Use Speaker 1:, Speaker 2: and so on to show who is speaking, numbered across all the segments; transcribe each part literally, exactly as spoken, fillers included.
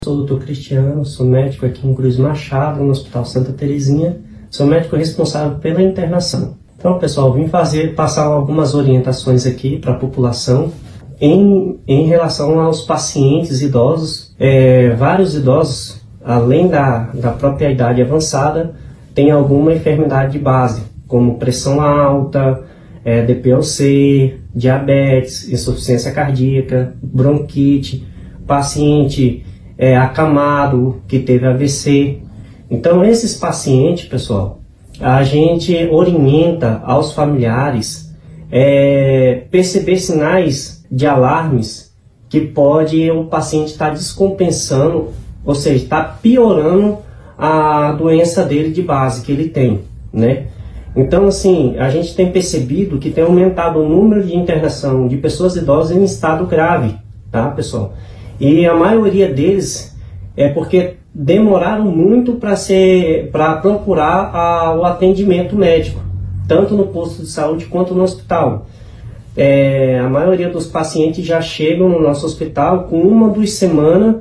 Speaker 1: Sou o doutor Cristiano, sou médico aqui em Cruz Machado, no Hospital Santa Terezinha. Sou médico responsável pela internação. Então, pessoal, vim fazer, passar algumas orientações aqui para a população em, em relação aos pacientes idosos. É, vários idosos, além da, da própria idade avançada, têm alguma enfermidade de base, como pressão alta, é, D P O C, diabetes, insuficiência cardíaca, bronquite, paciente é, acamado, que teve A V C. Então, esses pacientes, pessoal, a gente orienta aos familiares é, perceber sinais de alarmes que pode o paciente estar descompensando, ou seja, está piorando a doença dele de base que ele tem, né? Então, assim, a gente tem percebido que tem aumentado o número de internação de pessoas idosas em estado grave, tá, pessoal? E a maioria deles é porque demoraram muito para ser, para procurar a, o atendimento médico, tanto no posto de saúde quanto no hospital. É, a maioria dos pacientes já chegam no nosso hospital com uma, duas semanas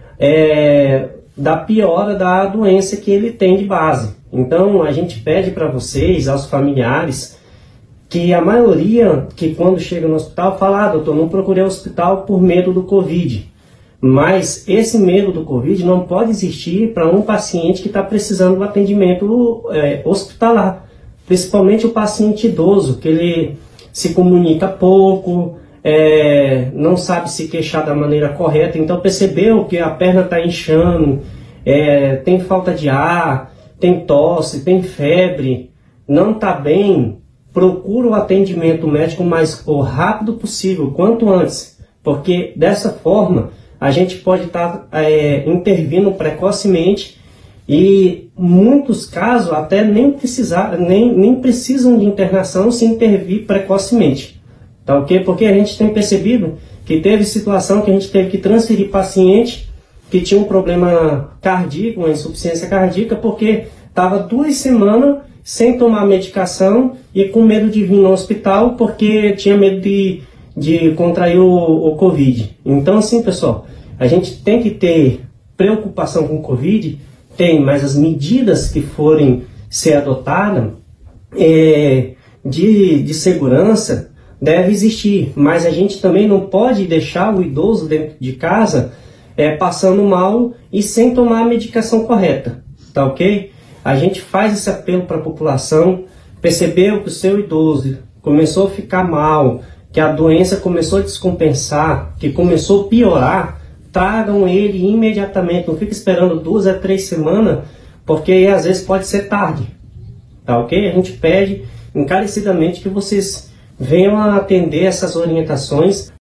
Speaker 1: é, da piora da doença que ele tem de base. Então, a gente pede para vocês, aos familiares, que a maioria que quando chega no hospital fala: ah, doutor, não procurei o hospital por medo do Covid. Mas esse medo do Covid não pode existir para um paciente que está precisando do atendimento é, hospitalar. Principalmente o paciente idoso, que ele se comunica pouco, é, não sabe se queixar da maneira correta. Então percebeu que a perna está inchando, é, tem falta de ar, tem tosse, tem febre, não está bem, procura o atendimento médico o mais o rápido possível, quanto antes. Porque dessa forma a gente pode estar tá, é, intervindo precocemente e muitos casos até nem, precisar, nem, nem precisam de internação se intervir precocemente. Tá ok? Porque a gente tem percebido que teve situação que a gente teve que transferir paciente que tinha um problema cardíaco, uma insuficiência cardíaca, porque estava duas semanas sem tomar medicação e com medo de vir no hospital porque tinha medo de, de contrair o, o Covid. Então, assim, pessoal, a gente tem que ter preocupação com o Covid, tem, mas as medidas que forem ser adotadas é, de, de segurança deve existir, mas a gente também não pode deixar o idoso dentro de casa é, passando mal e sem tomar a medicação correta, tá ok? A gente faz esse apelo para a população, percebeu que o seu idoso começou a ficar mal, que a doença começou a descompensar, que começou a piorar, tragam ele imediatamente, não fique esperando duas a três semanas, porque aí, às vezes pode ser tarde, tá ok? A gente pede encarecidamente que vocês venham a atender essas orientações